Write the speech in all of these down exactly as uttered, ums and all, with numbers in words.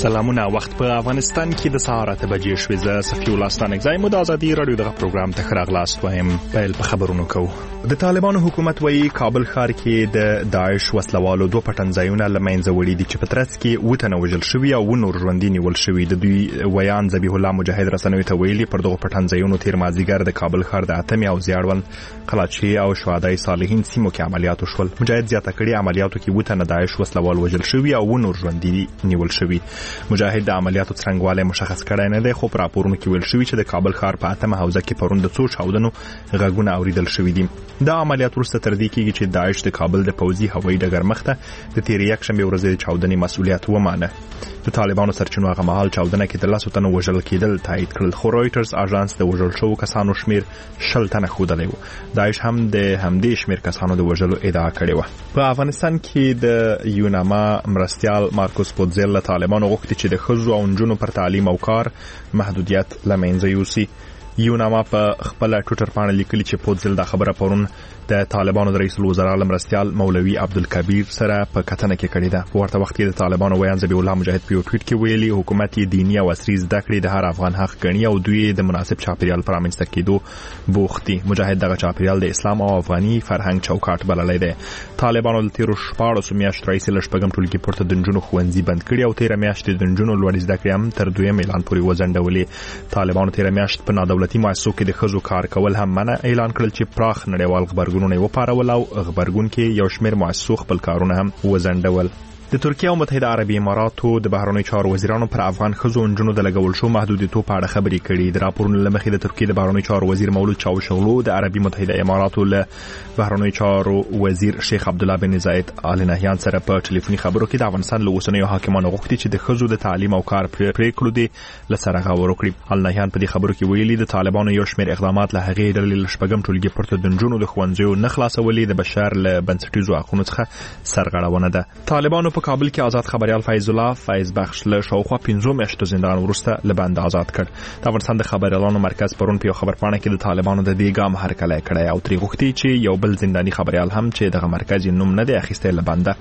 سلامونه. وخت په افغانستان کې د سهار اته بجې شوې. زه صفي الله ستانکزی مو د ازادي رادیو دغه پروګرام ته راغلاست وایم. پیل په خبرونو کوو. د طالبانو حکومت وایي کابل ښار کې د داعش وسلوالو دوه پټنځایونه له منځه وړي دي چې په ترڅ کې اووه تنه وژل شوي او اووه نور ژوندي نیول شوي. د دوی ویان ذبیح الله مجاهد رسنیو ته ویلي پر دغو پټنځایونو تیر مازدیګر د کابل ښار د اتمې او زیړول قلاچي او شهدای صالحین سیمو کې عملیات وشول. مجاهد زیاته کړي عملیاتو کې اووه تنه داعش وسلوال وژل شوي او اووه نور ژوندي نیول شوي. مجاهد د عملیاتو څرنګوالی مشخص کړی نه دی، خو په راپورونو کې ویل شوي چې د کابل ښار په اتمه حوزه کې پرون د څو چاودنو غږونه اوریدل شوي دي. دا عملیات وروسته تر دې کېږي چې داعش د کابل د پوځي هوایي ډګر مخته د تېرې یکشنبې ورځې د چاودنې مسؤلیت ومانه. د طالبانو سرچینو هغه مهال چاودنه کې د لسو تنو وژل کېدل تایید کړل، خو رویټرز اژانس د وژل شوو کسانو شمیر شل تنه ښودلی و. داعش هم د همدې شمیر کسانو د وژلو ادعا کړې وه. په افغانستان کې د یوناما مرستیال مارکوس پوتزیل له طالبانو غوښتي چې د ښځو او نجونو پر تعلیم او کار محدودیت له منځه یوسي. یوناما په خپل ټویټر باندې لیکلي چې پوتزیل دا خبره پرون د طالبانو د رئیس الوزرا مرستیال مولوي عبدالکبیر سره په کتنه کې کړې ده. په ورته وخت کې د طالبانو ویان ذبیح الله مجاهد په یو ټویټ کې ویلي حکومت یې دیني او عصري زده کړې د هر افغان حق ګڼي او دوی د مناسب چاپیریال پر رامنځته کېدو بوخت دي. مجاهد دغه چاپیریال د اسلام او افغاني فرهنګ چوکاټ بللی دی. طالبانو د تیرو شپاړسو میاشتو راهیسې له شپږم ټولګي پورته د نجونو ښوونځي بند کړي او تیره میاشت د نجونو لوړې زده کړې هم تر دویم اعلان پورې وځنډولې. طالبانو تیره میاشت په نادولتي مؤسسو کې د ښځو کار کول هم منع اعلان کړل چې پراخ نړیوال غبرګونونه یې وپارول او غبرګون کې یو شمېر مؤسسو خپل کارونه هم وځنډول. د ترکیه او متحده عربي اماراتو د بهرنیو چارو وزیرانو پر افغان ښځو او نجونو د لګول شو محدودیتونو په اړه خبرې کړي. د راپورونو له مخې د ترکیې د بهرنیو چارو وزیر مولود چاوشغلو د عربي متحده اماراتو له بهرنیو چارو وزیر شیخ عبد الله بن زاید آل نهیان سره په ټلیفوني خبرو کې د افغانستان له اوسنیو حاکمانو غوښتي چې د ښځو د تعلیم او کار پریکړو دې له سره غور وکړي. آل نهیان په دې خبرو کې ویلي د طالبانو یو شمېر اقدامات له هغې ډلې له شپږم ټولګي پورته د نجونو د ښوونځیو نه خلاصولې د بشر له بنسټیزو حقونو څخه سرغړونه ده. طالبانو په کابل کې آزاد خبريال فیض الله فیض بخش له شاوخوا پنځه میاشتو زندان وروسته له بند آزاد کړ. د افغانستان د خبريالانو مرکز پرون په یو خبرپاڼه کې د طالبانو د دې ګام هرکلی کړی او ترې غوښتي چې یو بل زنداني خبريال هم چې دغه مرکز یې نوم نه دی اخیستی له بنده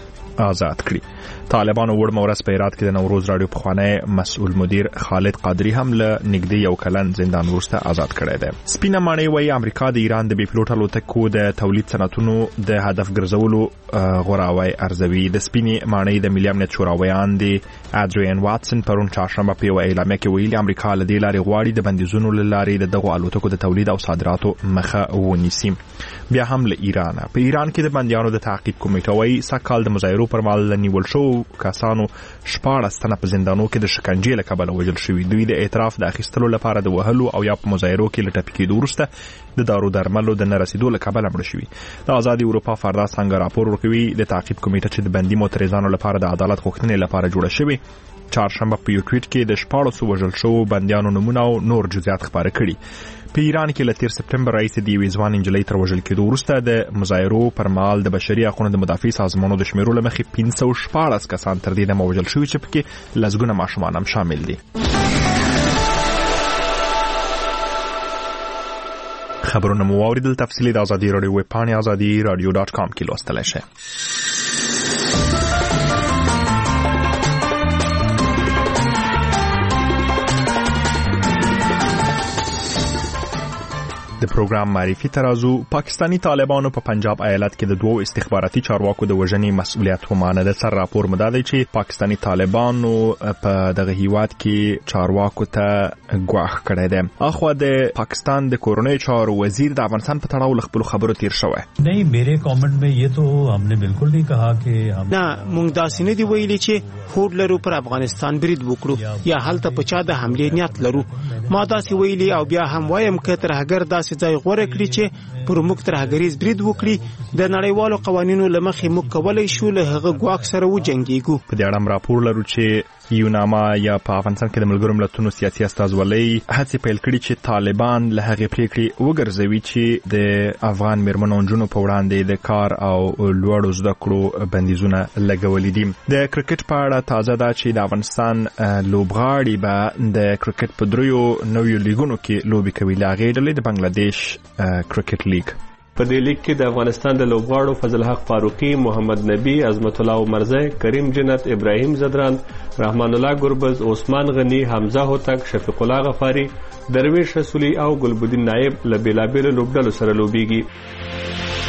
آزاد کړي. طالبانو وړ مورس په هرات کې د نوروز رادیو پخوانی مسؤل مدیر خالد قادری هم له نږدې یو کلن زندان وروسته آزاد کړی دی. سپینه ماڼۍ وایي امریکا د ایران د بې پلوټه الوتکو د تولید صنعتونو د هدف ګرځولو غوراوی ارزوي. د سپینې ماڼۍ د ملي امنیت شوراویان د اډریان واتسن پرون چهارشنبه په یوه اعلامیه کې ویلي امریکا له دې لارې غواړي د بندیزونو له لارې د دغو الوتکو د تولید او صادراتو مخه ونیسي. بیا هم له ایران په ایران کې د بندیانو د تعقیب کمیټه وایي سږکال د مظاهرو پر مهال نیول شوو کسانو شپاړس تنه په زندانونو کې د شکنجې له کبله وژل شوي. دوی د اعتراف د اخیستلو لپاره د وهلو او یا په مظاهرو کې له ټپي کېدو وروسته د دارو درملو د نه رسېدو له کبله مړه شوي. د ازادي اروپا فردا څنګه راپور ورکوي د تعقیب کمیټه چې د بندي معترضانو لپاره د عدالت غوښتنې لپاره جوړه شوې چهارشنبه په یو ټویټ کې د شپاړسو وژل شوو بندیانو نومونه او نور جزئیات خپاره کړي. په ایران کې له تیر سپټمبر راهیسې د یوې ځوان نجلۍ تر وژل کېدو وروسته د مظاهرو پر مهال د بشري حقونو د مدافع سازمانونو د شمیرو له مخې پنځه سوه شپاړس کسان تر دې دمه وژل شوي چې پکې لسګونه ماشومان هم شامل دي. خبرونه مو واوریدل. تفصیلي د ازادي راډیو ویب پاڼې ازادي راډیو ډاټ کام کې لوستلی شئ. د پروګرام معرفي ترازو پاکستانی طالبانو په پنجاب ایالت کې د دوو استخباراتي چارواکو د وژنې مسؤلیت ومانه. د سر راپور مدا دی چې پاکستانی طالبانو په دغه هیواد کې چارواکو ته ګواښ کړی دی. اخوا د پاکستان د کورنۍ چارو وزیر د افغانستان په تړاو له خپلو خبرو تیر شوی. نہیں میرے کامنٹ میں یہ تو ہم نے بالکل نہیں کہا کہ ہم نه مونږ داسې نه دی ویلي چې هوډ لرو پر افغانستان برید وکړو یا هلته په چا د حملې نیت لرو. ما داسې ویلي او بیا هم وایم که ترهګر داسې ځای غوره کړي چې پر موږ ترهګریز برید وکړي د نړیوالو قوانینو له مخې موږ کولی شو له هغه ګواښ سره وجنګېږو. په دې اړه راپور لرو چې یوناما یا په افغانستان کې د ملګرو ملتونو سیاسي استازولۍ هڅې پیل کړي چې طالبان له هغې پریکړې وګرځوي چې د افغان میرمنو او نجونو په وړاندې د کار او لوړو زده کړو بندیزونه لګولي دي. د کرکټ په اړه تازه ده چې د افغانستان لوبغاړي به د کرکټ په دریو نویو لیګونو کې لوبې کوي. له هغې ډلې د بنګلادیش کرکټ لیګ په دې لیک کې د افغانستان د لوبغاړو فضل حق فاروقي، محمد نبی، عظمت الله عمرزی، کریم جنت، ابراهیم زدران، رحمان الله ګربز، عثمان غنی، حمزه هوتک، شفیق الله غفاری، درویش رسولی او ګلبدین نایب له بیلابیلو لوبډلو سره لوبیږي.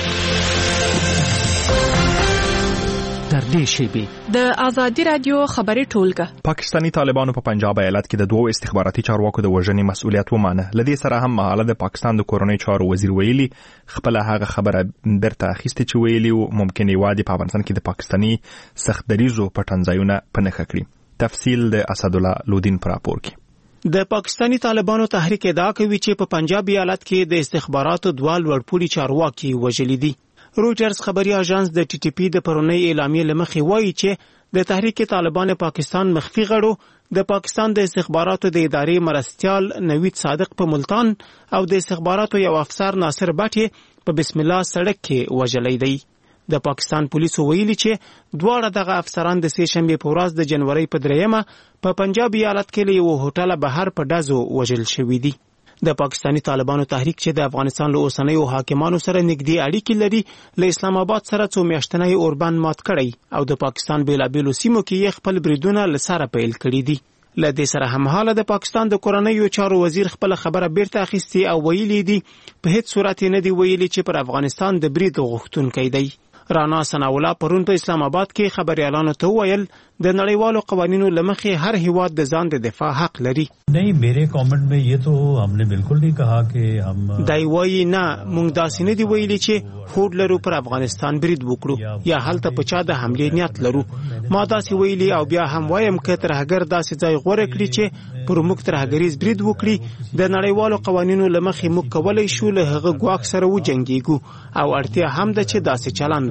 در دې شیبې د آزادي رادیو خبري ټولګه پاکستانی طالبانو په پنجاب ایالت کې د دوو استخباراتي چارواکو د وژنې مسؤلیت ومانه. لدې سره هم مهاله د پاکستان د کورنۍ چارو وزیر ویلي خپل هغه خبره برته اخیسته چې ویلي او ممکن یوادي په افغانستان کې د پاکستانی سخت دریزو پټنځایونه پنهخه کړي. تفصیل د اسد الله لودین پر راپور کې. د پاکستانی طالبانو تحریک ادعا کوي چې په پنجاب ایالت کې د استخباراتو دوه لوړپوړي چارواکي وژلي دي. رويټرز خبري اژانس د ټي ټي پی د پرونی اعلامیې لمخې وایي چې د تحریک طالبان پاکستان مخفي غړو د پاکستان د استخباراتو د ادارې مرستيال نوید صادق په ملتان او د استخباراتو یو افسر ناصر بټي په بسم الله سړک کې وژلې دي. د پاکستان پولیسو ویلي چې دواړه دغه افسران د سه شنبه په ورځ د جنوري په دریمه په پنجاب ایالت کې له یو هوټل بهر په دازو وژل شوې دي. د پاکستانی طالبانو تحریک چې د افغانستان له اوسنیو حاکمانو سره نږدې اړیکې لري له اسلام آباد سره څو میاشتنی اوربان مات کړی او د پاکستان بیلابیلو سیمو کې خپل بریدونه لساره پیل کړی دي. له دې سره همحاله د پاکستان د کورنیو چارو وزیر خپل خبره بیرته اخیستي او ویلي دي په هیڅ صورت نه دی ویلي چې پر افغانستان د برید غوښتونکي دی. رانا ثناءالله پرون په اسلام آباد کې خبريالانو ته ویل د نړیوالو قوانینو لمخې هر هیواد د ځان د دفاع حق لري. नहीं मेरे कमेंट में ये तो हमने बिल्कुल नहीं कहा कि हम دای وایي نه مونږ داسې نه دی ویلي چې هوډ لرو پر افغانستان برید وکړو یا هلته په چا د حملې نیت لرو. ما داسې ویلي او بیا هم وایم چې ترهګر داسې ځای غوړه کړی چې پر موږ ترهګریز برید وکړي د نړیوالو قوانینو لمخې موږ کولای شو له هغه ګواښ سره وجنګیږو او اړتیا هم ده چې داسې چلند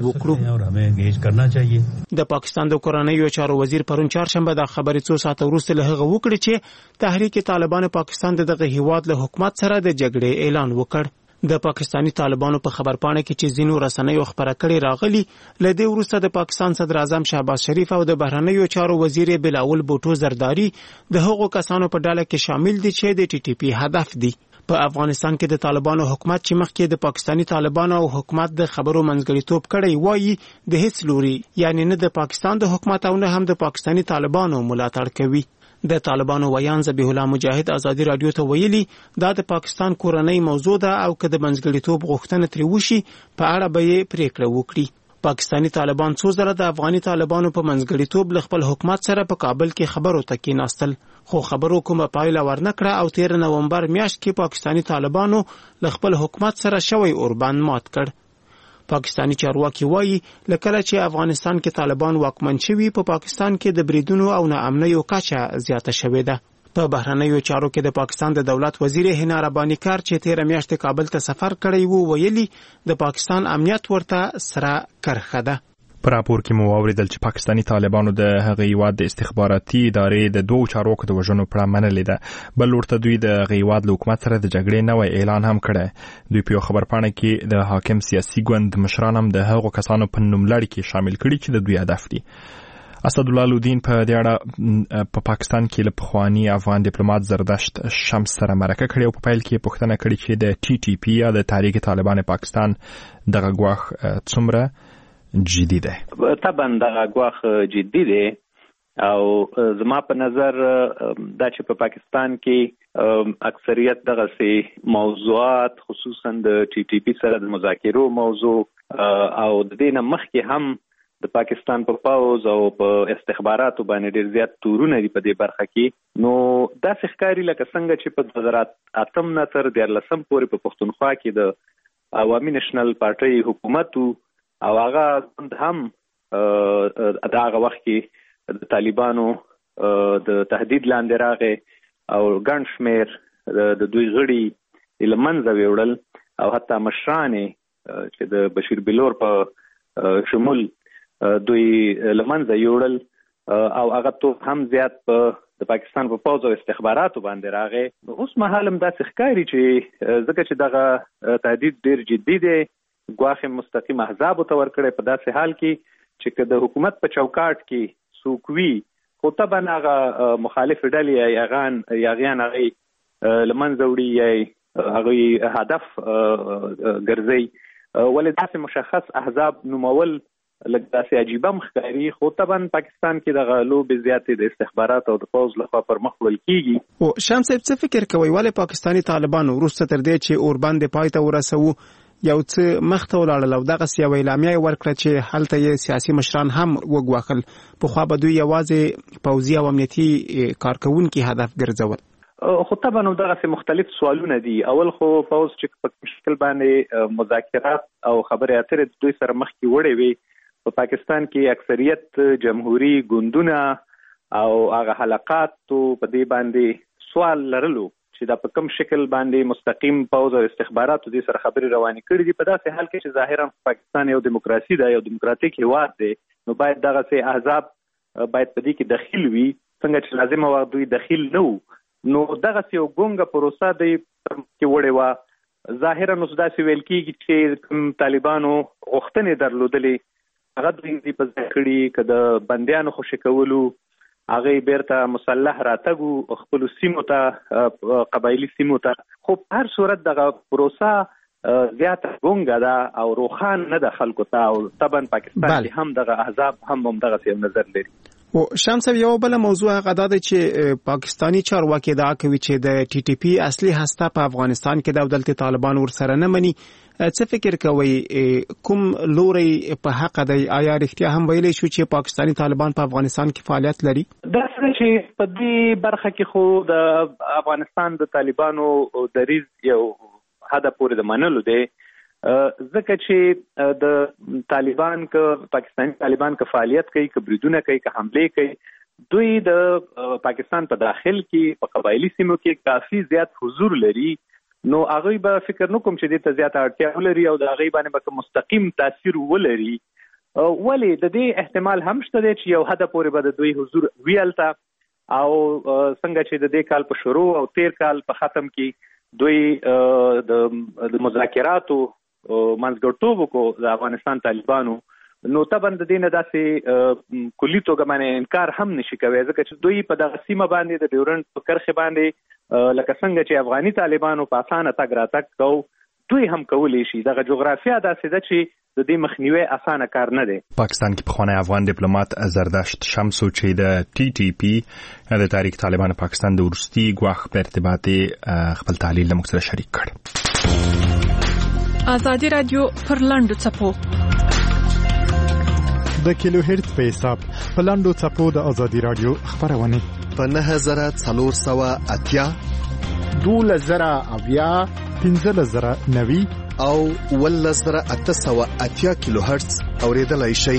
وکړو. د پاکستان د کورنیو چارو وزیر پرون چهارشنبه د خبرې څو ساعت وروسته له هغه وکړي چې تحریک طالبان پاکستان دغه هیواد له حکومت سره د جګړې اعلان وکړ. د پاکستانی طالبانو په خبرپاڼه کې چې زینو رسنیو خبره کړې راغلي لدې وروسته د پاکستان صدر اعظم شهباز شریف او د بهرنیو چارو وزیر بلاول بوټو زرداری د هغو کسانو په ډله کې شامل دي چې د ټي ټي پی هدف دي. په افغانستان کې د طالبانو حکومت چې مخکې د پاکستانی طالبانو او حکومت د خبرو منځګړیتوب کړی وایي د هیڅ لوري یعنی نه د پاکستان د حکومت او نه هم د پاکستانی طالبانو ملاتړ کوي. د طالبانو ویان ذبیح الله مجاهد آزادي رادیو ته ویلي دا د پاکستان کورنۍ موضوع ده او که د منځګړیتوب غوښتنه ترې وشي په اړه به یې پریکړه وکړي. پاکستانی طالبان څو ځله د افغاني طالبانو په منځګړیتوب له خپل حکومت سره په کابل کې خبرو ته کېناستل خو خبرو کومه پایله ورنکړه او تیر نومبر میاشت کې پاکستانی طالبانو له خپل حکومت سره شوی اوربان مات کړ. پاکستانی چارواکي وایي لکه چې افغانستان کې طالبان واکمن شوي په پاکستان کې د بریدونو او ناامنیو کچه زیاته شوې ده. په بهرنیو چارو کې د پاکستان د دولت وزیر حنا رباني کار چې تیر میاشت کابل ته سفر کړی وو ویلي د پاکستان امنیت ورته سره کرخه ده. په راپور کې مو واوریدل چې پاکستانی طالبانو د هغه هیواد د استخباراتي ادارې د دوه چارواکو د وژنو پر منلې ده. بل ورته دوی د هغه هیواد له حکومت سره د جګړې نوې اعلان هم کړی. دوی په خبرپاڼه کې د حاکم سیاسي ګوند مشران هم د هغو کسانو په نوملړ کې شامل کړي چې د دوی هدف دي. اسد الله لودین په دې اړه په پاکستان کې له پخوانی افغان ډیپلوماټ زردشت شمس سره مرکه کړې او په پیل کې پوښتنه کړې چې د ټي ټي پی یا د تحریک طالبان پاکستان دغه ګواښ څومره جدي ده. طبعا دغه ګواښ جدي دی او زما په نظر دا چې په پاکستان کې اکثریت دغه سي موضوعات خصوصا د ټي ټي پی سره د مذاکرو موضوع او د دې نه مخکې هم د پاکستان په پاوز او په استخباراتو باندې ډېر زیات تورونه دي په دې برخه کې. نو دا ښکاري لکه څنګه چې په دوه زره اتم نه تر دیارلسم پورې په پښتونخوا کې د عوامي نېشنل پارټۍ حکومت او هغه هم د هغه وخت کې د طالبانو د تهدید لاندې راغی او ګڼ شمېر د دوی غړي له منځه ویوړل او حتی مشران چې د بشیر بلور په شمول دوی له منځه یوړل او هغه تو هم زیات په د پاکستان په پوځ او استخباراتو باندې راغی. اوس مهال هم داسې ښکاري چې ځکه چې دغه تهدید ډېر جدي دی ګواښ مستقیم احزابو ته ورکړی په داسې حال کې چې که د حکومت په چوکاټ کې څوک وي خو طبعا هغه مخالف ډلې یا هغان یا هغیان هغې له منځه وړي یا هغوی هدف ګرځي ولې داسې مشخص احزاب نومول لږ داسې عجیبه مخکاري، خو طبعا پاکستان کې د غلوبې زیاتې د استخبارات او د پوز لخوا پر مخ وړل کیږي. او شمس صاحب څه فکر کوي ولې پاکستاني طالبانو وروسته تر دې چې اوربند پای ته ورسوي یو څه مخته ولاړل او دغه سیاوي اعلامیه ورکړه چې هلته یې سیاسي مشران هم وګواخل، په خو به دوی یوازې پوځي او امنیتي کارکونکو هدف ګرځول. خو طبعا دغه مختلف سوالونه دي. اول خو پوز چې په مشکل باندې مذاکرات او خبرې اترې دوی سره مخ کې وړې وي، په پاکستان کې اکثریت جمهوریت ګوندونه او هغه حلقات په دې باندې سوال لرلو چې دا په کوم شکل باندې مستقیم پوز او استخبارات دې سره خبرې روانې کړې دي. په داسې حال کې چې ظاهرا پاکستان یو دیموکراسي ده، یو دیموکراتیک هیواد دی، نو باید دغه سي احزاب باید په دې کې دخیل وي، څنګه چې لازمه وه دوی دخیل نه وو. نو دغه سي یو ګونګه پروسه دی کې وړې وه. ظاهرا نو داسې ویل کېږي چې کوم طالبانو غوښتنې درلودلې هغه دوی په ځای کړي، که د بندیانو خوشي کولو هغه بیرته مسلح راتګو خپل سیمو ته، قبایلی سیمو ته. خو په هر صورت دغه پروسه زیاته ګونګه ده او روخان نه ده خلکو ته، او طبعا پاکستان کې هم دغه احزاب هم هم دغه څه نظر لري. او شمس یو بل موضوع هغه ده چې پاکستانی چارواکي ادعا کوي چې د ټي ټي پی اصلي هسته په افغانستان کې د دولت طالبان ورسره نه مني. څه فکر کوي کوم لوري په حق دی؟ آیا رښتیا هم ویلی شو چې پاکستانی طالبان په افغانستان کې فعالیت لري؟ دا څه چې په دې برخه کې خو د افغانستان د طالبانو دریځ یو حد پورې د منلو دی، ځکه چې د طالبان که پاکستاني طالبان که فعالیت کوي، که بریدونه کوي، که حمله کوي، دوی د پاکستان په داخل کې په قبایلی سیمو کې کافي زیات حضور لري. نو هغه به فکر نکوم چې دې ته زیات اړتیا ولري او د هغه باندې به مستقیم تاثیر ولري. ولې د دې احتمال هم شته چې یو حد پورې به د دوی حضور ویلته، او څنګه چې د دې کال په شروع او تیر کال په ختم کې دوی د مذاکراتو منځګړیتوب کو د افغانستان طالبانو، نو طبعا د دې نه داسې کلی توګه باندې انکار هم نشي کوي، ځکه چې دوی په دغه سیمه باندې د ډیورنډ په کرښه باندې لکه څنګه چې افغاني طالبانو په اسانه تګ راتګ کو، دوی هم کولی شي. دغه جغرافیا داسې ده چې د دې مخنیوي اسانه کار نه دی. پاکستان کې پخوانی افغان ډیپلوماټ زردشت شمسو چې د ټي ټي پی د تحریک طالبان پاکستان د ورستي ګواښ په ارتباط خپل تحلیل له موږ سره شریک کړ. آزادی رادیو پر لاندو څپو د کیلو هرتز په حساب په لاندو څپو د آزادی رادیو خبرونه په نه زره څلور سوه اتیا دوله زره اویا پنځه زره نوي او اوله زره اته سوه اتیا کیلو هرتز اوریدلای شئ.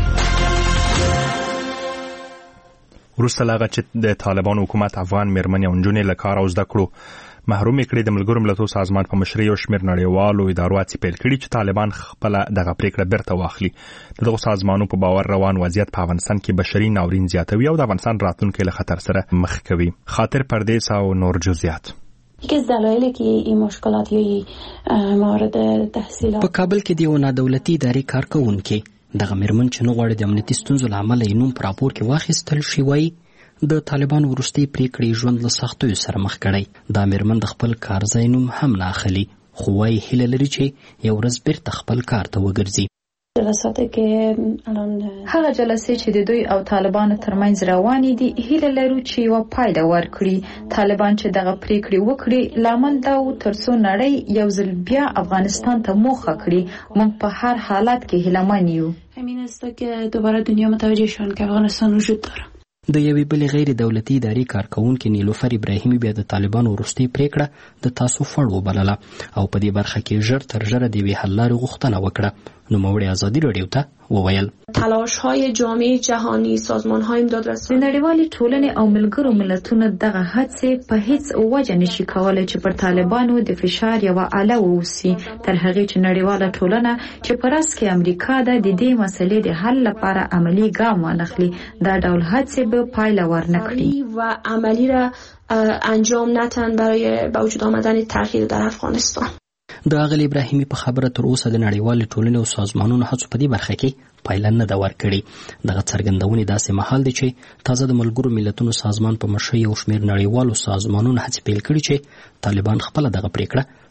وروسته له هغه چې د طالبان حکومت افغان میرمنې او نجونې له کار او زده کړو محروم کړي، د ملګرو ملتونو سازمان په مشرۍ یو شمېر نړیوالو ادارو هڅې پیل کړي چې طالبان خپل دغه پریکړه بیرته واخلي. دغه سازمانونو په باور روان وضعیت په افغانستان کې بشري ناورین زیاتوي او د افغانستان راتلونکی له خطر سره مخ کوي. خاطر پردیس او نور جزئیات. یکی از دلایلی که این مشکلات یا موارد تحصیلات په کابل کې د یو نادولتي ادارې کارکونکي دغه میرمن چې نه غواړي د امنیتي ستونزو له امله یې نوم په راپور کې واخیستل شي وایي د طالبانو وروستۍ پریکړې ژوند له سختیو سره مخ کړی. دا میرمن د خپل کار ځای نوم هم نه اخلي، خو وایي هیله لري چې یو ورځ بیرته خپل کار ته وګرځي. جلساتی که الان هغه جلسې چې د دوی او طالبانو ترمنځ روانې دي هیله لرو چې یو پایله ورکړي. طالبان چې دغه پریکړې وکړي لامل دا و ترڅو نړۍ یو ځل بیا افغانستان ته موخه کړي. موږ په هر حالت کې هیله‌من یو. همین است که دوباره دنیا متوجه شون که افغانستان وجود داره. د یوې بلې غیر دولتي ادارې کارکونکې نیلوفر ابراهیمي بیا د طالبانو وروستۍ پریکړه د تاسو فړ وبلله او په دې برخه کې ژر تر ژره د یوې حل لارې غوښتنه وکړه. نوموړې ازادي راډیو ته وویل تلاش‌های جامعه جهانی، سازمان‌های امدادرسانی، د نړیوالې ټولنې او ملګرو ملتونو دغه هڅې په هیڅ وجه نشي کولای چې پر طالبانو د فشار یوه اله واوسي تر هغې چې نړیواله ټولنه چې په راس کې امریکا ده د دې مسلې د حل لپاره عملی ګام وانخلي. دا ډول هڅې به پایله ورنکړي و عملی را انجام ندهند برای به وجود آمدن تغییر در افغانستان. د اغل ابراهیمي په خبره تر اوسه د نړیوالې ټولنې او سازمانونو هڅو په دې برخه کې پایله نه ده ورکړې. دغه څرګندونې داسې مهال دی چې تازه د ملګرو ملتونو سازمان په مشرۍ یو شمېر نړیوالو سازمانونو هڅې پیل کړي چې طالبان خپله دغه پریکړه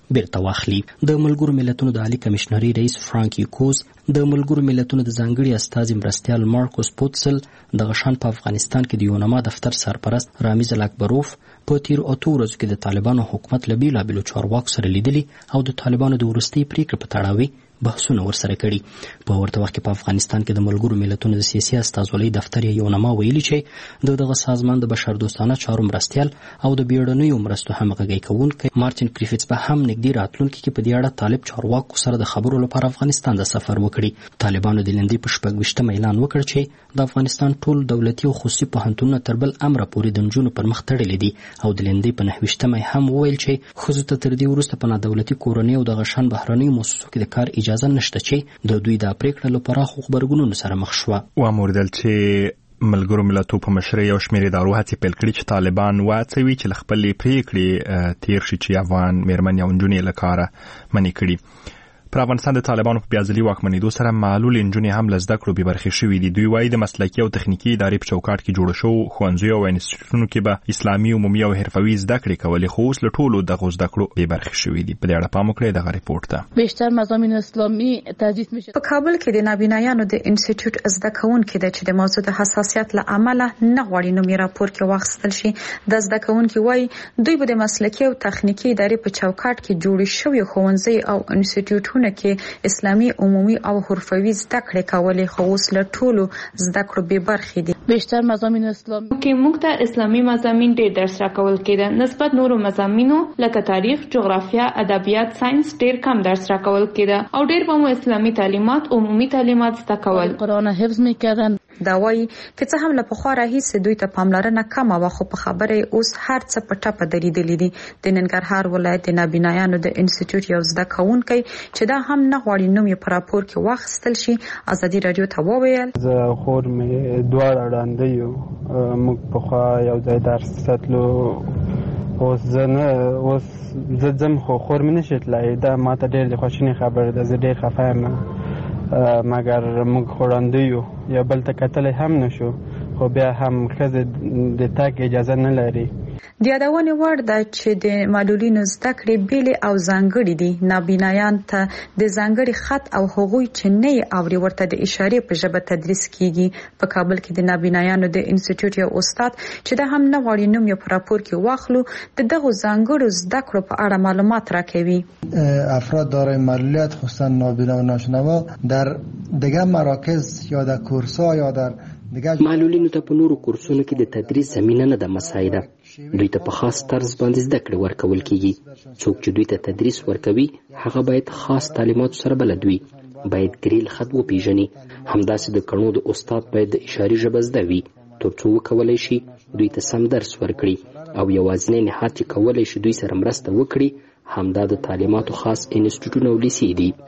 بیرته واخلي. د ملګرو ملتونو د عالی کمشنري رئیس فرانک یوکوز د ملګرو ملتونو د ځانګړي استازي مرستیال مارکوس پوتسل د غشان په افغانستان کې د یونما دفتر سرپرست رامیز الاکبروف په تیر اتو ورځو کې د طالبانو حکومت له بیلابیلو چارواکو سره لیدلي او د طالبانو د وروستۍ پریکړې په تړاو بحثونه ورسره کړي. په ورته وخت کې په افغانستان کې د ملګرو ملتونو د سیاسي استازولۍ دفتر یونما ویلي چې د دغه سازمان د بشردوستانه چارو مرستیال او د بیړنیو مرستو همغږي کوونکی مارټین کریفټس به هم نږدې راتلونکي کې په دې اړه طالب چارواکو سره د خبرو لپاره افغانستان د سفر وکړي. طالبانو د لندې په شپږ ویشتمه اعلان وکړ چې د افغانستان ټول دولتي او خصوصي پوهنتونونه تر بل امره پورې د نجونو پر مخ تړلي دي او د لندې په نهه ویشتمه هم وویل چې ښځو ته تر دې وروسته په نادولتي کورنۍ او د غشان بهرنیو مؤسسو کې د کار اجازه نشته چې د دوی د پریکړې لپاره خو خبرګونونو سره مخ شوه. واموردل چې ملګرو ملتونو په مشرۍ یو شمېر ادارو هڅې پیل کړي چې طالبان وهڅوي چې له خپلې پریکړې تیر شي چې افغان میرمنې او نجونې له کاره منې کړي. پر افغانستان د طالبانو په بیازلي واکمنېدو سره معلول نجونې هم له زده کړو بې برخې شوي دي. دوی وایي د مسلکي او تخنیکي ادارې په چوکاټ کې جوړو شوو ښوونځیو او انسټیټوټونو کې به اسلامي عمومي او حرفوي زده کړې کولې، خو اوس له ټولو دغو زده کړو بې برخې شوي دي. په دې اړه پام وکړئ دغه ریپورټ ته. بیشتر مضامین اسلامي تدریس میشه. په کابل کې د نابینایانو د انسټیټیوټ زده کوونکي د چې د موضوع د حساسیت له امله نه غواړي نوم یې راپور کې واخیستل شي. د زده کوونکي وایي دوی به د مسلکي او تخنیکي ادارې په چوکاټ کې جوړ شوي ښوونځي او انسټیټیوټونه کې اسلامي عمومي او حرفوي زده کړې کولې، خو اوس له ټولو زده کړو بې برخې دي. بیشتر مضامین اسلامي کې موږ ته اسلامي مضامین ډېر درس راکول کېده نسبت نورو مضامینو لکه تاریخ، جغرافیا، ادبیات، ساينس ډېر کم درس راکول کېده او ډېر به مو اسلامي تعلیمات عمومي تعلیمات زده کول. قرآن حفظ میکردن. دا وایي که څه هم له پخوا راهیسې دوی ته پاملرنه کمه وه، خو په خبره اوس هر څه په ټپه درېدلي دي. د ننګرهار ولایت د نابینایانو د انسټیټیوټ یو زده کوونکی چې دا هم نه غواړي نوم یې په راپور کې واخیستل شي ازادي رادیو ته وویل زه خور مې دواړه ړانده یو، موږ پخوا یو ځای درس تلو، اوس زه نه اوس زه ځم خو خور مې نشي تللی. دا ماته ډېر د خواشینۍ خبره ده، زه ډېر خفه یم مګر موږ خو ړانده یو، یا بل ته کتلی هم نشو، خو بیا هم ښځې د تګ اجازه نه لري. د یادونې وړ ده چې د معلولینو زده کړې بیلې او ځانګړې دي. نابینایان ته د ځانګړي خط او هغوی چې نه یې اوري ورته د اشارې په ژبه تدریس کیږي. په کابل کې د نابینایانو د انسټیټیوټ یو استاد چې دا هم نه غواړي نوم یې په راپور کې واخلو د دغو ځانګړو زده کړو په اړه معلومات راکوي. افراد دارای معلولیت خصوصا نابینا و ناشنوا در دیگر مراکز یا در کورس‌ها یا در معلولینو ته په نورو کورسونو کې د تدریس زمینه نه ده مساعده. دوی ته په خاص طرز باندې زده کړې ورکول کیږي. څوک چې دوی ته تدریس ورکوي هغه باید خاص تعلیماتو سره بلد وي، باید ګریل خط وپیژني. همداسې د کڼو د استاد باید د اشارې ژبه زده وي تر څو وکولی شي دوی ته سم درس ورکړي او یوازینی نهاد چې کولی شي دوی سره مرسته وکړي همدا د تعلیماتو خاص انسټیټیوټونه او لیسې دي.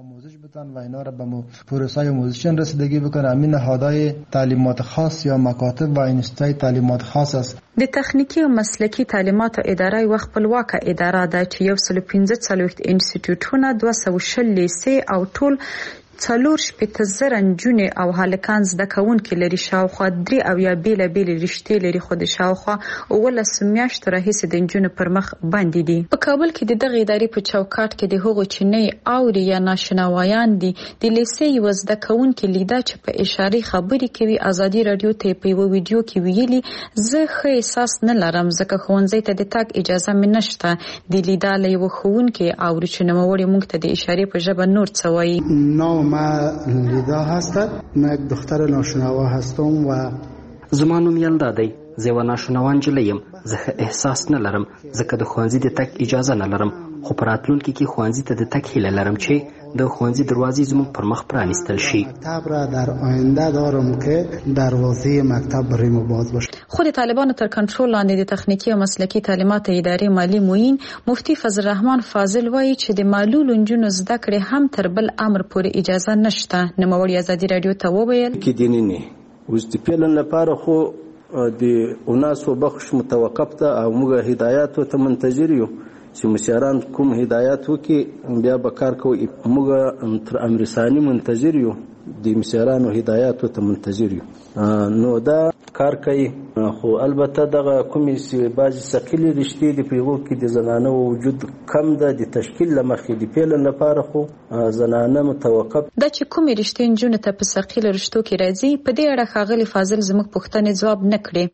و اینا را به پروسه آموزشی رسیدگی بکنه. همین نهادهای تعلیمات خاص یا مکاتب و انستیتوهای تعلیمات خاص است. د تخنیکی او مسلکی تعلیماتو اداره یو خپلواکه اداره ده چې یو سل پنځه څلوېښت انسټیټیوټونه، دوه سوه شل لیسې او ټول څلور شپېته زره نجونې او هلکان زده کوونکي لري. شاوخوا درې اویا بېلابېلې رشتې لري، خو د شاوخوا اوولسو میاشتو راهیسې د نجونو پر مخ بندې دي. په کابل کې د دغې ادارې په چوکاټ کې د هغو چې نه اوري یا ناشنوایان دي د لیسې یوه زده کوونکي لیده چې په اشارې خبرې کوي ازادي راډیو ته په یوه ویډیو کې ویلي زه ښه احساس نه لرم ځکه ښوونځي ته د تګ اجازه مې نشته. د لیده له یوه ښوونکي اوري چې نوموړی موږ ته د اشارې په ژبه نور څه وایي. ما لیدا هستم، من یک دختر ناشنوا هستم و زما نوم یلدا دی، زه یوه ناشنوا نجلۍ یم. زه ښه احساس نه لرم ځکه د ښوونځي د تګ اجازه نه لرم، خو په راتلونکي کې ښوونځي ته د تګ هیله لرم چې د ښوونځي دروازې زموږ پر مخ پرانیستل شي. مکتب را در آینده دارم که دروازه مکتب برای ما باز باشه. خو د طالبانو تر کنټرول لاندې د تخنیکي او مسلکي تعلیماتو ادارې مالی معین مفتي فضل الرحمن فاضل وایي چې د معلولو نجونو زده کړې هم تر بل امر پورې اجازه نشته. نوموړي ازادي راډیو ته وویل کې دیني نه اوس د پیلن لپاره خو د اوناسو بخش متوقف ته او موږ هدایات ته منتظر یو چې مشران کوم هدایات وکي بیا به کار کوي. موږ تر امر ثاني منتظر یو، د مشرانو هدایات ته منتظر یو. نو دا کار کوي خو البته دغه کومې چې بعضې ثقیلې رشتې دي په هغو کې د زنانه وجود کم ده د تشکیل له مخکې د پیلن لپاره خو زنانه متوقف دا چې کومې رشتې نجونو ته په ثقیله رشتو کې راځي په دې اړه ښاغلي فاضل زموږ پوښتنې ځواب نه کړې.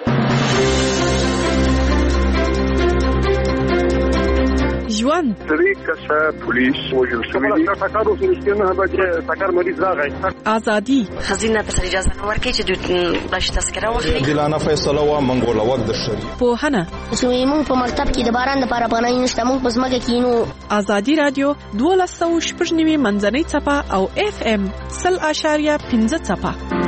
ژوند درې کسه پولیس وژل شوي دي. ټکر اوس رښتیا نه ده چې ټکر مریض راغی. ازادي خزینه په اجازه نه ورکړي چې د باش تذکره واخلي. دلانه فیصله وا منګول وخت د شری پوهنه چې موږ په مرتب کې د باران لپاره پناه نشته موږ په ځمکه کې نو. ازادي رادیو دولس سوه شپږ نوي منځنۍ څپه او اف ام سل اشاریه پنځه څپه.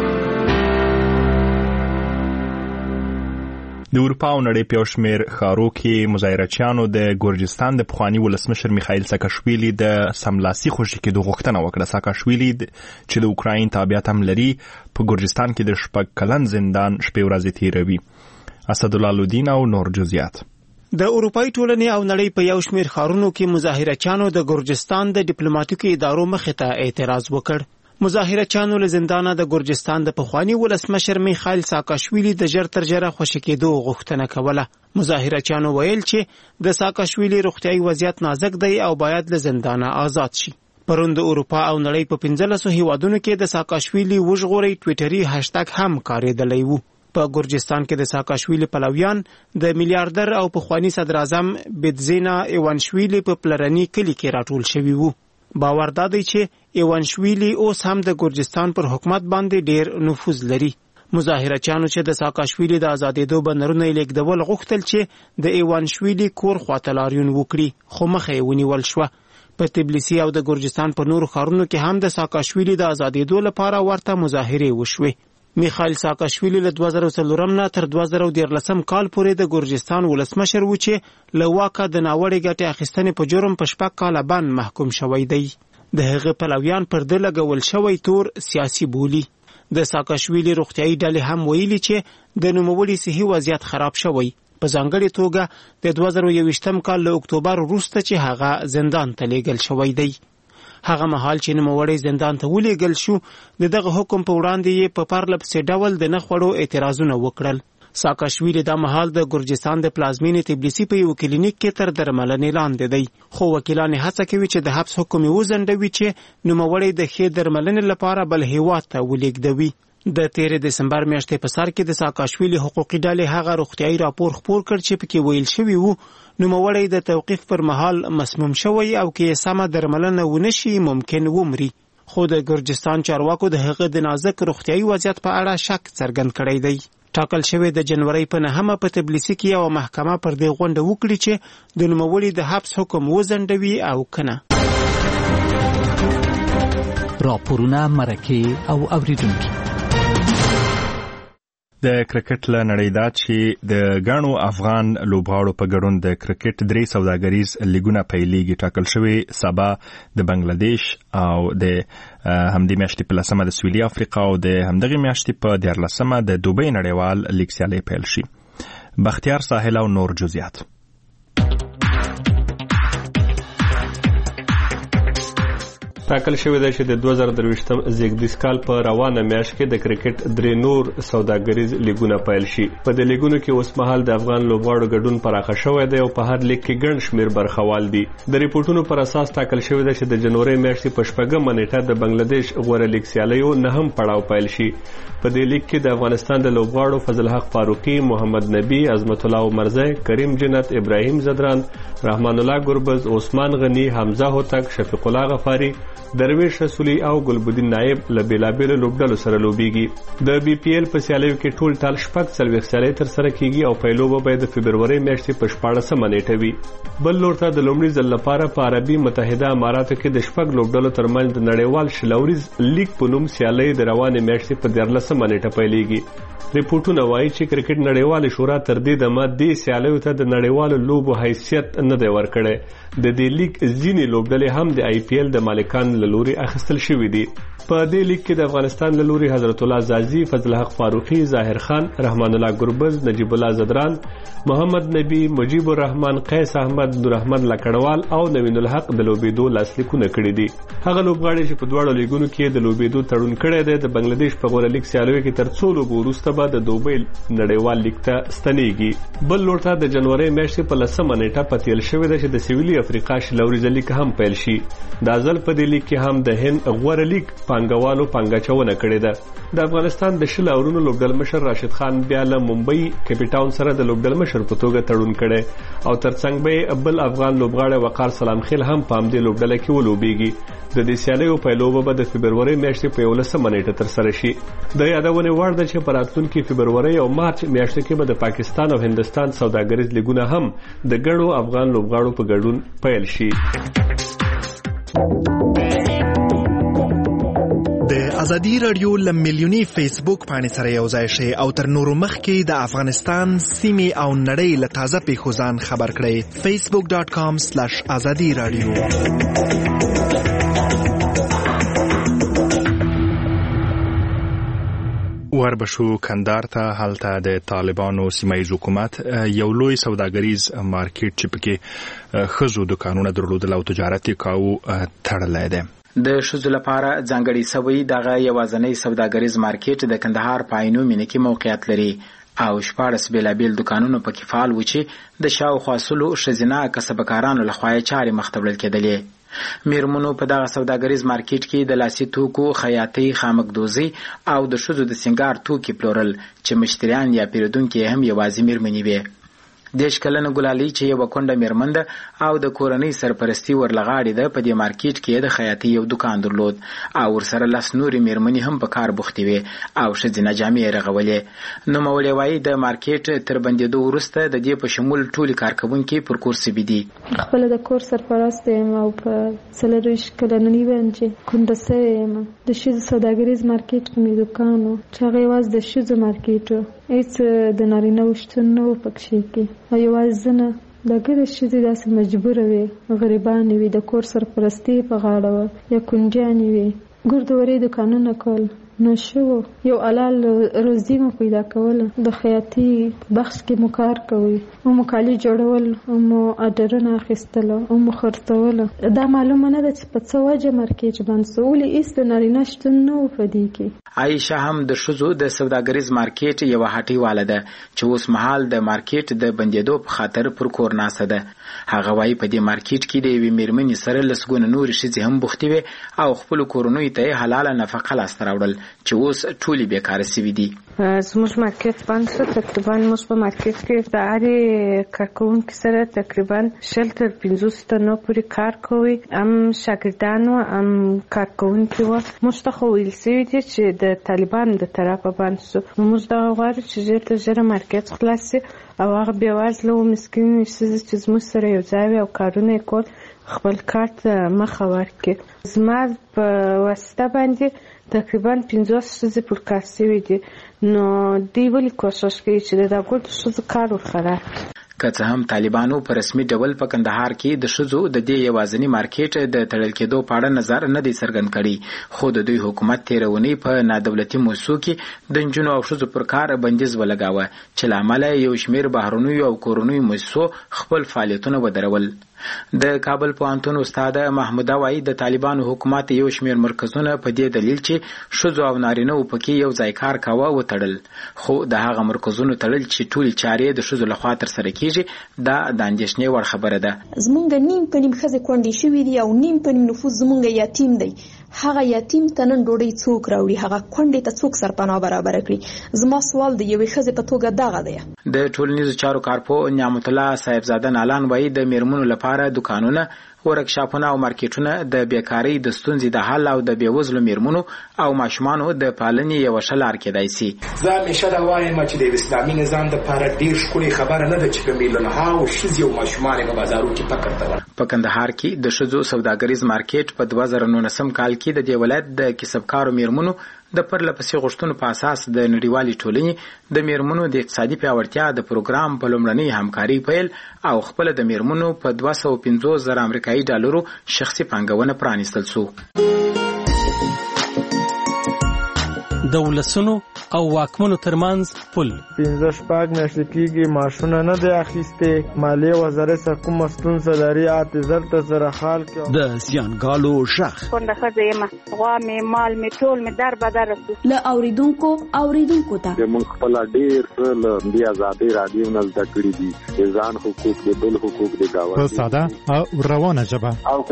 د اروپا او نړۍ په یو شمېر ښارو کې مظاهرچیانو د ګورجستان د پخواني ولسمشر میخایل ساکاشویلي د سملاسي خوشي کېدو غوښتنه وکړه. ساکاشویلي چې د اوکراین تابعیت هم لري په ګورجستان کې د شپږ کلن زندان شپې ورځې تیروي. اسدالله لودین او نور جزئیات. د اروپای ټولنې او نړۍ په یو شمېر ښارونو کې مظاهرچیانو د ګورجستان د ډیپلوماټیکو ادارو مخې ته اعتراض وکړ. مظاهرچیانو له زندانه د ګورجستان د پخواني ولسمشر میخایل ساکاشویلي د ژر تر ژره خوشي کېدو غوښتنه کوله. مظاهرچیانو ویل چې د ساکاشویلي روغتیايي وضعیت نازک دی او باید له زندانه آزاد شي. پرون د اروپا او نړۍ په پنځلسو هیوادونو کې د ساکاشویلي وژغورئ ټویټري هاشټاګ هم کارېدلی وو. په ګورجستان کې د ساکاشویلي پلویان د میلیارډر او پخواني صدر اعظم بیدزینا ایوانشویلي په پلرني کلي کې راټول شوي وو. باور دادی چې ایوانشویلي اوس هم د ګورجستان پر حکومت باندې ډیر نفوذ لري. مظاهرچیانو چې د ساکاشویلي د آزادېدو بنرونه لیکدول غوښتل چې د ایوانشویلي کور خواته لاریون وکړي خو مخه یې ونیول شوه. په تبلیسي او د ګورجستان په نورو ښارونو کې هم د ساکاشویلي د آزادېدو لپاره ورته مظاهرې وشوې. میخایل ساکاشویلي له دوه زره څلورم نه تر دوه زره دیارلسم کال پورې د ګورجستان ولسمشر و چې له واکه د ناوړې ګټې اخیستنې په جرم په شپږ کاله بند محکوم شوی دی. د هغه پلویان پر ده لګول شوی تور سیاسي بولي. د ساکاشویلي روغتیايي ډلې هم ویلي چې د نوموړي صحي وضعیت خراب شوی، په ځانګړې توګه د دوه زره یوویشتم کال له اکتوبر وروسته چې هغه زندان ته لیږل شوی دی. هغه مهال چې نوموړی زندان ته ولیږل شو د دغه حکم په وړاندې یې په پرله پسې ډول د نه خوړو اعتراضونه وکړل. ساکاشویلي دا مهال د ګورجستان د پلازمینې تبلیسي په یو کلینیک کې تر درملنې لاندې دی، خو وکیلان هڅه کوي چې د حبس حکم یې وځنډوي چې نوموړی د ښې درملنې لپاره بل هیواد ته ولیږدوي. د تیر دسمبر میاشتې په سر کې د ساکاشویلي حقوقي ډلې هغه روغتیايي راپور خپور کړ چې پکې ویل شوی وو نوموړی د توقیف پر مهال مسموم شوی او کې سمه درملنه ونشي ممکن ومري. خو د ګورجستان چارواکو د هغه د نازک روغتیايي وضعیت په اړه شک څرګند کړی دی. ټاکل شوی د جنوري په نهمه په تبلیسي کې یو محکمه پر دې غونډه وکړي چې د نوموړي د حبس حکم وځنډوي او کنه. راپورونه مرکه او اوریدونکو. د کرکټ له نړۍ دا چې د غاڼو افغان لوبغاړو په ګډون د کرکټ درې سوداګریز لیګونه پیلېږي. ټاکل شوی سبا د بنگلاديش او د همدې میاشتې په لسمه د سویلي افریقا او د همدغه میاشتې په دیارلسمه د دوبۍ نړیوال لیګ سیالۍ پیل شي. بختیار ساحل او نور جزئیات. ټاکل شوی دی چې د دوه زره درویشتم زیږدیز کال په روانه میاشت کې د کرکټ درې نور سوداګریز لیګونه پیل شي. په دې لیګونو کې اوس مهال د افغان لوبغاړو ګډون پراخه شوی دی او په هر لیګ کې ګڼ شمېر برخوال دي. د ریپورتونو پر اساس ټاکل شوی دی چې د جنوري میاشتې په شپږمه نیټه د بنگلاديش غوره لیګ سیالیو نهم پړاو پیل شي. په دې لیګ کې د افغانستان د لوبغاړو فضل حق فاروقي، محمد نبی، عظمت الله عمرزی، کریم جنت، ابراهیم زدران، رحمان الله گربز، عثمان غنی، حمزه هوتک، شفیق الله غفاری، درویش رسولی او ګلبدین نایب له بیلابیلو لوبډلو سره لوبیږي. د بي پی ایل په سیالیو کې ټول ټال شپږ څلوېښت سیالۍ ترسره کیږي او پیلوبه به د فبرورۍ میاشتې په شپاړسمه نیټه وي. بل لور ته د لومړي ځل لپاره په عربي متحده اماراتو کې د شپږ لوبډلو ترمنځ د نړیوال شلوریز لیګ په نوم سیالۍ د روانې میاشتې په دیارلسمه نیټه پیلېږي. ریپورتونه وایي چې کرکټ نړیواله شورا تر دې دمه دې سیالیو ته د نړیوالو لوبو حیثیت نه دی ورکړی. د دې لیګ ځینې لوبډلې هم د آی پی ایل د مالکانو افغانستان له لوري اخیستل شوي دي. په دې لیک کې د افغانستان له لوري حضرت الله زازي، فضل حق فاروقي، ظاهر خان، رحمان الله ګربز، نجیب الله زدران، محمد نبی، مجیب الرحمن، قیس احمد، نور احمد لکړوال او نوین الحق د لوبېدو لاسلیکونه کړي دي. هغه لوبغاړي چې په دواړو لیګونو کې د لوبېدو تړون کړی دی د بنگلاديش په غوره لیګ سیالیو کې تر څو لوبو وروسته به د دوبۍ نړیوال لیګ ته ستنېږي. بل لور ته د جنوري میاشتې په لسمه نیټه په تیل شوې ده چې د سویلي افریقا شلوريزه لیګ هم پیل شي. دا ځل په دې لیګ کې هم د هند غوره لیګ پانګوالو پانګاچونه کړې ده. د افغانستان د شل اورونو لوبډل مشر راشد خان بیا له ممبئی کیپټاون سره د لوبډل مشر په توګه تړون کړي او ترڅنګ به بل افغان لوبغاړی وقار سلام خیل هم په همدې لوبډله کې ولوبېږي. د دې سیالیو پیلوبه به د فبرورۍ میاشتې په یولسمه نیټه ترسره شي. د یادونې وړ ده چې په راتلونکي فبرورۍ او مارچ میاشتو کې به د پاکستان او هندستان سوداګریز لیګونه هم د ګڼو افغان لوبغاړو په ګډون پیل شي. د ازادي رادیو ل میلیونی فیسبوک باندې سره یو ځای شي او تر نورو مخکې د افغانستان سیمې او نړۍ له تازه پیښو ځان خبر کړئ. فیسبوک ډاٹ کام سلیش ازادي رادیو. وربشو کندهار ته هلته د طالبانو سیمایي حکومت یو لوی سوداګریز مارکیټ چې پکې ښځو دکانونه درلودل او تجارت یې کاوه تړلی دی. د ښځو لپاره ځانګړی سوی دغه یوازینی سوداګریز مارکیټ د کندهار په عینو مینه کې موقعیت لري او شپاړس بېلابېل دکانونه پکې فعال و چې د شاوخوا سلو ښځینه کسبکارانو لخوا یې چارې مخ ته وړل کېدلې. میرمنو په دغه سوداګریز مارکیټ کې د لاسي توکو، خیاطۍ، خامکدوزي او د ښځو د سینګار توکي پلورل چې مشتریان یا پیرودونکي هم یوازې میرمنې وې. دیش کلنه ګلالۍ چې یوه کونډه میرمن ده او د کورنۍ سرپرستي ورلغاړې ده په دې مارکیټ کې د خیاطۍ یو دکان درلود او ورسره لس نورې میرمنې هم په کار بوختې وې او ښځینه جامې یې رغولې. نوموړې وایي د مارکیټ تر بندېدو وروسته د دې په شمول ټولې کارکوونکي پر کور سوي دي. خپله د کور سرپرست یم او په څلرویشت کلنۍ باندې کونډه سوې یم. د ښځو سوداګریز مارکیټ کې مې دکان و چې هغه یوازې د ښځو مارکیټ و، هېڅ د نارینه‌و شتون نه و پکښې کې او یوازې زه نه د ګډې ښځې داسې مجبوره وې، غریبانې وې، د کور سرپرستي په غاړه وه یا کونډیانې وې، ګردورې دکانونه کول نو شو یو حلال روزي مو پیدا کوله. د خیاطۍ بخش کې مو کار کوي او مو کالي جوړول او مو اډرونه اخیستل او مو خرڅول. دا معلومه نه ده چې په څه وجه مارکیټ بند سو، ولې هېڅ د نارینه شتون نه و په دې کې. عایشه هم د ښځو د سوداګریز مارکیټ یوه هټیواله ده چې اوس مهال د مارکیټ د بندېدو په خاطر پر کور ناسته ده. هغه وایي په دې مارکیټ کې د یوې میرمنې سره لسګونه نورې ښځې هم بوختې وې او خپلو کورنیو ته یې حلاله نفقه لاسته راوړل چې اوس ټولې بیکاره سوي دي. زموږ مارکیټ بند شو. تقریبا موږ په مارکیټ کې د هرې کارکوونکي سره تقریبا شل تر پنځوس تنو پورې کار کوي، هم شاګردان وو هم کارکوونکي وو. موږ ته خو ویل سوي دي چې د طالبانو د طرفه بند شو. موږ دغه غواړو چې ژر تر ژره مارکیټ خلاص شي او هغه بېوزله او مسکینې ښځې چې زموږ سره یو ځای وي او کارونه یې کول خپل کار ته مخه ورکړي. زما په واسطه باندې تقریبا پنځوس ښځې پر کار سوي دي، نو دوی ولې کوښښ کوي چې د دغو ښځو کار ورخراب کړي. که څه هم طالبانو په رسمي ډول په کندهار کې د ښځو د دې یوازیني مارکیټ د تړل کېدو په اړه نظر نه دی څرګند کړی، خو د دوی حکومت تېره اونۍ په نادولتي موسسو کې د نجونو او ښځو پر کار بندیز ولګاوه چې له امله یو شمېر بهرنیو او کورنیو موسسو خپل فعالیتونه ودرول. د کابل پوهنتون استاد محموده وایي د طالبانو حکومت یو شمېر مرکزونه په دې دلیل چې ښځو او نارینه‌و پکې یو ځای کار کاوه وتړل، خو د هغه مرکزونو تړل چې ټولې چارې د ښځو لخوا ترسره کېږي دا د اندېښنې وړ خبره ده. زمونږ نیم په نیم ښځې کونډې شوي دي او نیم په نیم نفوس زمونږ یتیم دی. هغه یتیم ته نن ډوډۍ څوک راوړي؟ هغه کونډې ته څوک سرپناه برابره کړي؟ زما سوال د یوې ښځې په توګه دغه دی. د ټولنیزو چارو کارپوه نعمت الله صاحبزاده نالان وایي د میرمنو لپاره دکانونه، ورکشاپونه او مارکیټونه د بیکارۍ د ستونزې د حل او د بېوزلو میرمنو او ماشومانو د پالنې یوه ښه لار کېدای سي. زه همیشه دا وایم چې د اسلامي نظام دپاره ډېر ښکلې خبره نه ده چې په میلیونهاو ښځې او ماشومان یې په بازارو کې فقر ته ور. په کندهار کې د ښځو سوداګریز مارکیټ په دوه زره نولسم کال کې د دې ولایت د کسبکارو میرمنو د پرلپسې غوښتنو په اساس د نړیوالې ټولنې د میرمنو د اقتصادي پیاوړتیا د پروګرام په لومړنۍ همکاري پیل او خپل د میرمنو په دوه سوه پنځوس زره امریکایي ډالرو شخصي پانګونه پرانیستل شو. د ولسونو او واکمنو ترمنځ پل پنځه شپږ میاشتې کېږي معاشونه نه دی اخیستې. مالیې وزارت څخه کومه ستونزه لري اته زر ته زره خال کې د زیانګالو غږ کونډه ښځه یم غوا مې مال مې ټول مې در بدر رسو له اوریدونکو اوریدونکو ته موږ خپل ډېر څه له دې ازادۍ راډیو نه زده کړي دي. د ځان حقوق د بل حقوق د ګاونډي په ساده او روانه ژبه.